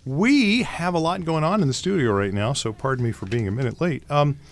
We have a lot going on in the studio right now, so pardon me for being a minute late.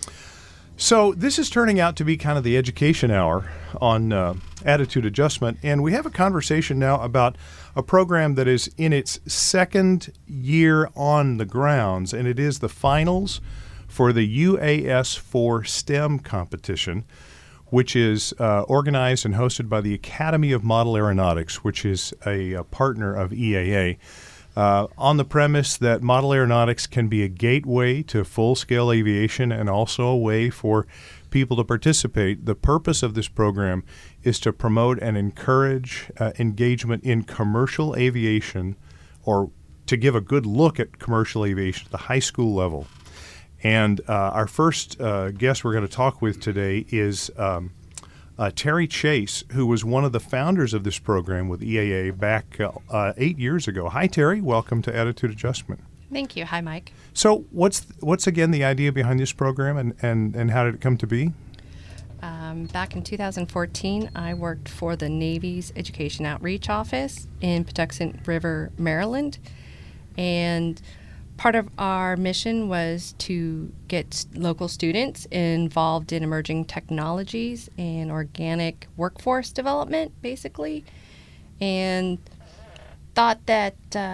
So this is turning out to be kind of the education hour on attitude adjustment, and we have a conversation now about a program that is in its second year on the grounds, and it is the finals for the UAS for STEM competition, which is organized and hosted by the Academy of Model Aeronautics, which is a partner of EAA. On the premise that model aeronautics can be a gateway to full-scale aviation and also a way for people to participate, the purpose of this program is to promote and encourage engagement in commercial aviation, or to give a good look at commercial aviation at the high school level. And our first guest we're going to talk with today is Terry Chase, who was one of the founders of this program with EAA back 8 years ago. Hi, Terry. Welcome to Attitude Adjustment. Thank you. Hi, Mike. So what's again the idea behind this program, and how did it come to be? Back in 2014, I worked for the Navy's Education Outreach Office in Patuxent River, Maryland. And part of our mission was to get local students involved in emerging technologies and organic workforce development, basically, and thought that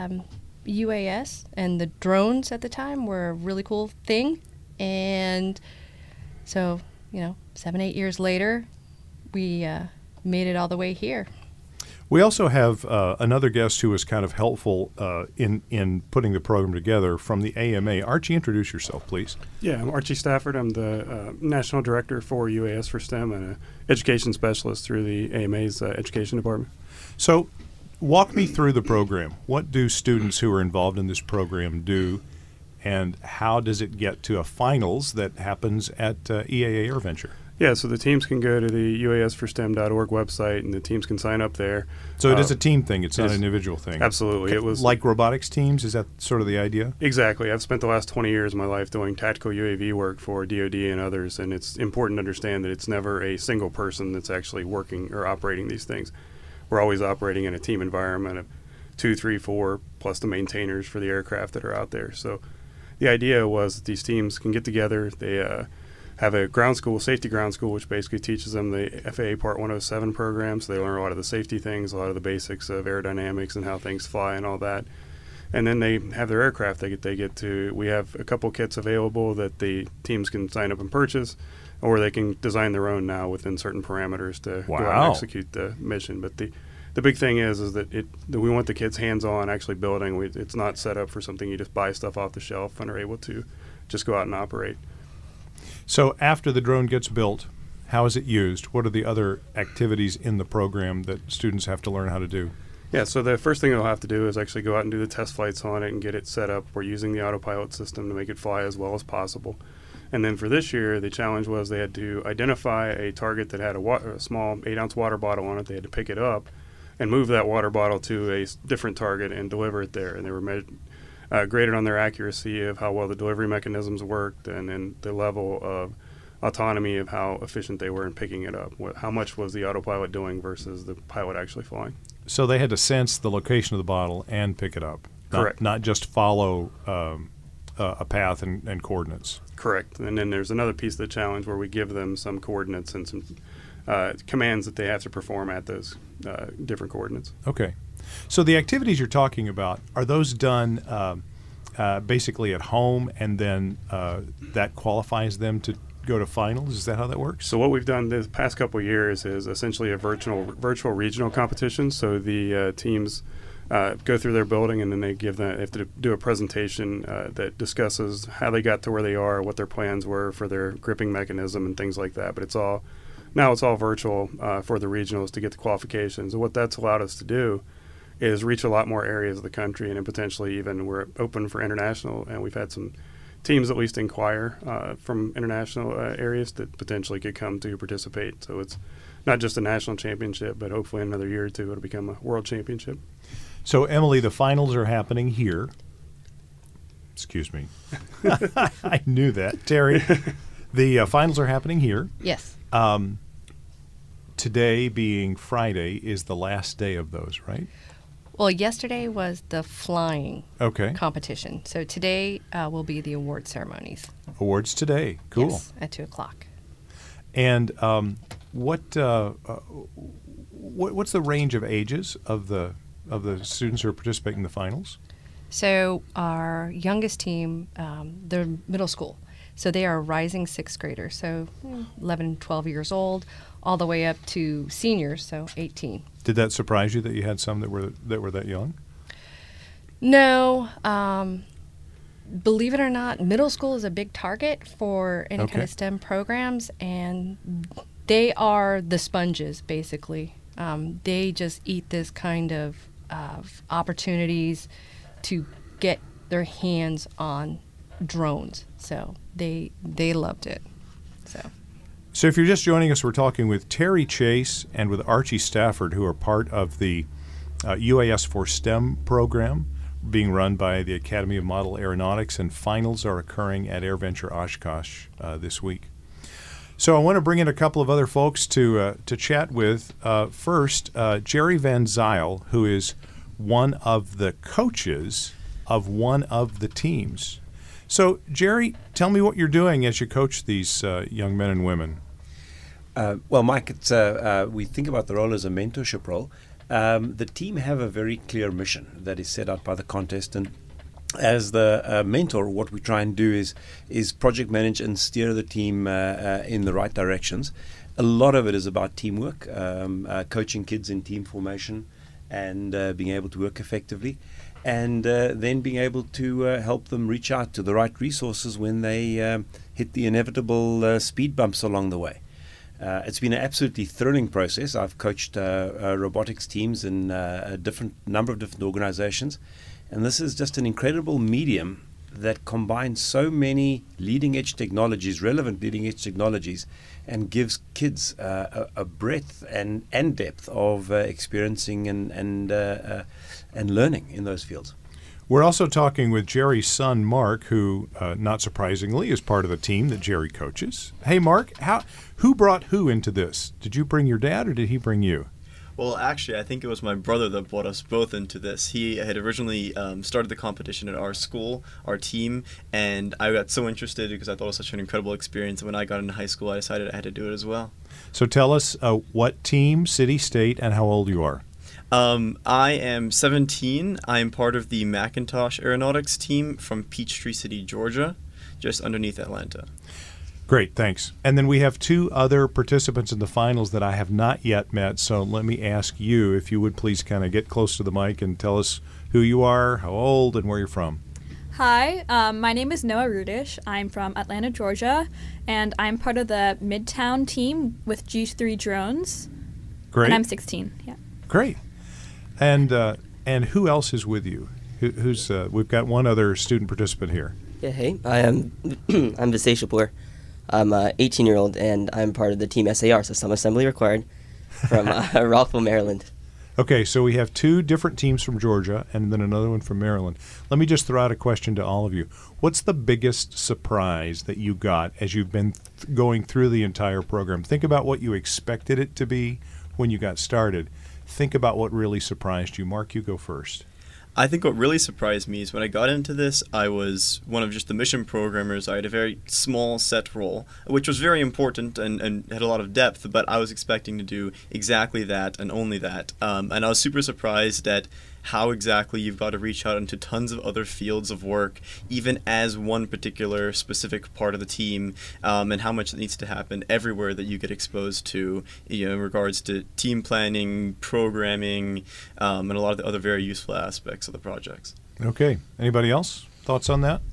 UAS and the drones at the time were a really cool thing. And so, 7-8 years later, we made it all the way here. We also have another guest who was kind of helpful in putting the program together from the AMA. Archie, introduce yourself, please. Yeah, I'm Archie Stafford. I'm the National Director for UAS for STEM and an education specialist through the AMA's Education Department. So walk me through the program. What do students who are involved in this program do, and how does it get to a finals that happens at EAA AirVenture? Yeah, so the teams can go to the uasforstem.org website, and the teams can sign up there. So it is a team thing. It's not an individual thing. Absolutely. It was like robotics teams? Is that sort of the idea? Exactly. I've spent the last 20 years of my life doing tactical UAV work for DoD and others, and it's important to understand that it's never a single person that's actually working or operating these things. We're always operating in a team environment of 2, 3, 4, plus the maintainers for the aircraft that are out there. So the idea was that these teams can get together. They have a ground school, safety ground school, which basically teaches them the FAA Part 107 program, so they learn a lot of the safety things, a lot of the basics of aerodynamics and how things fly and all that. And then they have their aircraft they get to. We have a couple kits available that the teams can sign up and purchase, or they can design their own now within certain parameters to go out and execute the mission. But the big thing is that we want the kids hands-on, actually building. It's not set up for something you just buy stuff off the shelf and are able to just go out and operate. So after the drone gets built, how is it used? What are the other activities in the program that students have to learn how to do? Yeah, so the first thing they'll have to do is actually go out and do the test flights on it and get it set up. We're using the autopilot system to make it fly as well as possible. And then for this year, the challenge was they had to identify a target that had a small 8-ounce water bottle on it. They had to pick it up and move that water bottle to a different target and deliver it there. And they were graded on their accuracy of how well the delivery mechanisms worked, and then the level of autonomy of how efficient they were in picking it up. How much was the autopilot doing versus the pilot actually flying? So they had to sense the location of the bottle and pick it up. Correct. Not just follow a path and coordinates. Correct. And then there's another piece of the challenge where we give them some coordinates and some commands that they have to perform at those different coordinates. Okay. So the activities you're talking about, are those done basically at home, and then that qualifies them to go to finals? Is that how that works? So what we've done this past couple of years is essentially a virtual regional competition. So the teams go through their building, and then they have to do a presentation that discusses how they got to where they are, what their plans were for their gripping mechanism and things like that. But it's all virtual for the regionals to get the qualifications. And what that's allowed us to do is reach a lot more areas of the country, and then potentially even we're open for international, and we've had some teams at least inquire from international areas that potentially could come to participate. So it's not just a national championship, but hopefully in another year or two it'll become a world championship. So, Emily, the finals are happening here. Excuse me. I knew that. Terry, the finals are happening here. Yes. Today being Friday is the last day of those, right? Well, yesterday was the flying Okay. competition. So today will be the award ceremonies. Awards today. Cool. Yes, at 2 o'clock. And what's the range of ages of the students who are participating in the finals? So our youngest team, they're middle school. So they are rising sixth graders, so 11, 12 years old, all the way up to seniors, so 18. Did that surprise you that you had some that were that young? No. Believe it or not, middle school is a big target for any kind of STEM programs, and they are the sponges, basically. They just eat this kind of opportunities to get their hands on drones. So they loved it. So if you're just joining us, we're talking with Terry Chase and with Archie Stafford, who are part of the UAS for STEM program being run by the Academy of Model Aeronautics, and finals are occurring at AirVenture Oshkosh this week. So I want to bring in a couple of other folks to chat with. First, Jerry Van Zyl, who is one of the coaches of one of the teams. So, Jerry, tell me what you're doing as you coach these young men and women. Well, Mike, we think about the role as a mentorship role. The team have a very clear mission that is set out by the contest, and as the mentor, what we try and do is project manage and steer the team in the right directions. A lot of it is about teamwork, coaching kids in team formation, and being able to work effectively, and then being able to help them reach out to the right resources when they hit the inevitable speed bumps along the way. It's been an absolutely thrilling process. I've coached robotics teams in a number of different organizations, and this is just an incredible medium that combines so many leading-edge technologies, relevant leading-edge technologies, and gives kids a breadth and depth of experiencing and learning in those fields. We're also talking with Jerry's son, Mark, who, not surprisingly, is part of the team that Jerry coaches. Hey, Mark, who brought who into this? Did you bring your dad, or did he bring you? Well, actually, I think it was my brother that brought us both into this. He had originally started the competition at our school, our team, and I got so interested because I thought it was such an incredible experience. And when I got into high school, I decided I had to do it as well. So tell us what team, city, state, and how old you are. I am 17. I am part of the Macintosh Aeronautics team from Peachtree City, Georgia, just underneath Atlanta. Great, thanks. And then we have two other participants in the finals that I have not yet met, so let me ask you if you would please kind of get close to the mic and tell us who you are, how old, and where you're from. Hi, my name is Noah Rudish. I'm from Atlanta, Georgia, and I'm part of the Midtown team with G3 Drones. Great. And I'm 16, yeah. Great. And who else is with you? Who's we've got one other student participant here. Yeah, hey, I'm Visesh Shapur. I'm an 18-year-old, and I'm part of the team SAR, so some assembly required, from Rockville, Maryland. Okay, so we have two different teams from Georgia and then another one from Maryland. Let me just throw out a question to all of you. What's the biggest surprise that you got as you've been going through the entire program? Think about what you expected it to be when you got started. Think about what really surprised you. Mark, you go first. I think what really surprised me is when I got into this, I was one of just the mission programmers. I had a very small set role, which was very important and had a lot of depth, but I was expecting to do exactly that and only that. And I was super surprised at how exactly you've got to reach out into tons of other fields of work, even as one particular specific part of the team, and how much it needs to happen everywhere that you get exposed to, in regards to team planning, programming, and a lot of the other very useful aspects of the projects. Okay. Anybody else? Thoughts on that?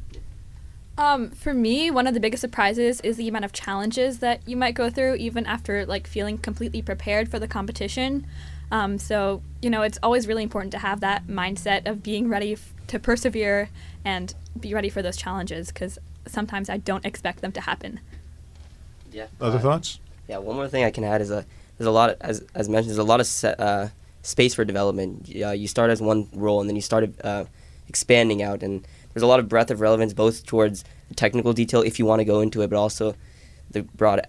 For me, one of the biggest surprises is the amount of challenges that you might go through even after feeling completely prepared for the competition. So, it's always really important to have that mindset of being ready to persevere and be ready for those challenges, because sometimes I don't expect them to happen. Yeah. Other thoughts? Yeah, one more thing I can add is there's a lot, as mentioned, there's a lot of space for development. You start as one role, and then you start expanding out, and there's a lot of breadth of relevance both towards the technical detail if you want to go into it, but also the broad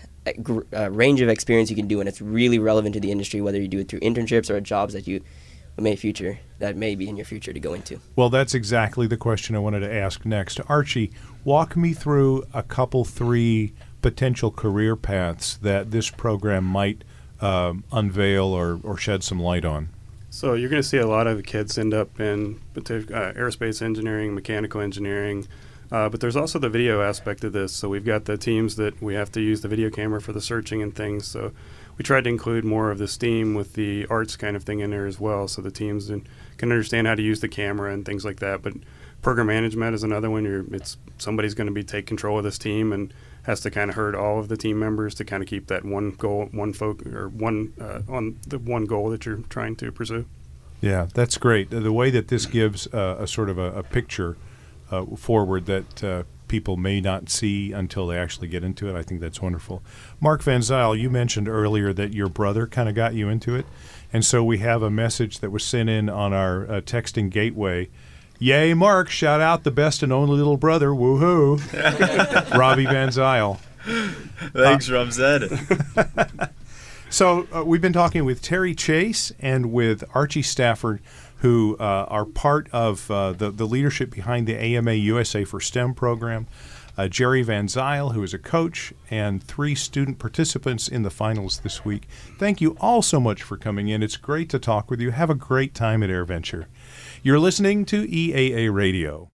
range of experience you can do, and it's really relevant to the industry, whether you do it through internships or jobs that you future that may be in your future to go into. Well, that's exactly the question I wanted to ask next. Archie, walk me through a couple, 3 potential career paths that this program might unveil or shed some light on. So you're going to see a lot of kids end up in aerospace engineering, mechanical engineering, but there's also the video aspect of this. So we've got the teams that we have to use the video camera for the searching and things. So we tried to include more of the STEAM with the arts kind of thing in there as well, so the teams can understand how to use the camera and things like that. But program management is another one. Somebody's going to take control of this team and has to kind of herd all of the team members to kind of keep that one goal, on the one goal that you're trying to pursue. Yeah, that's great. The way that this gives a sort of a picture forward that people may not see until they actually get into it, I think that's wonderful. Mark Van Zyl, you mentioned earlier that your brother kind of got you into it, and so we have a message that was sent in on our texting gateway. Yay, Mark, shout out the best and only little brother, woohoo, Robbie Van Zyl. Thanks, Rob Zed. So we've been talking with Terry Chase and with Archie Stafford, who are part of the leadership behind the AMA USA for STEM program, Jerry Van Zyl, who is a coach, and 3 student participants in the finals this week. Thank you all so much for coming in. It's great to talk with you. Have a great time at AirVenture. You're listening to EAA Radio.